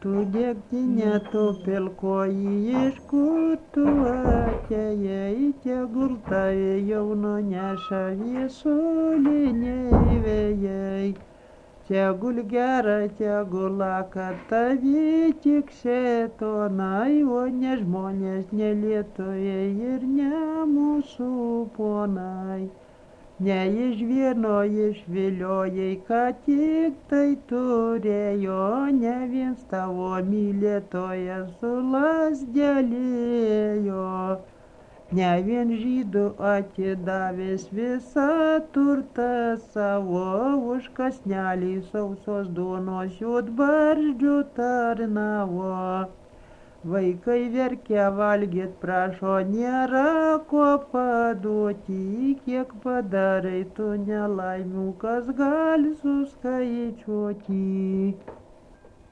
tu degtinė, tu pilkoji, iš kur tu atėjai, tegul tave jauno neša viesuliniai vėjai. Tegul gera, tegul laka tavi tik šėtonai, o ne žmonės, ne lietuviai ir ne mūsų ponai. Ne iš vieno išviliojai, ką tik tai turėjo, ne viens tavo mylėtojas su lasdelėjo. Ne vien žydų atidavęs visą turtą savo, už kąsnelį sausos duonos juodbarzdžių tarnavo. Vaikai verkia, valgyt prašo, nėra ko paduoti, kiek padarai tu nelaimių, kas gali suskaičiuoti.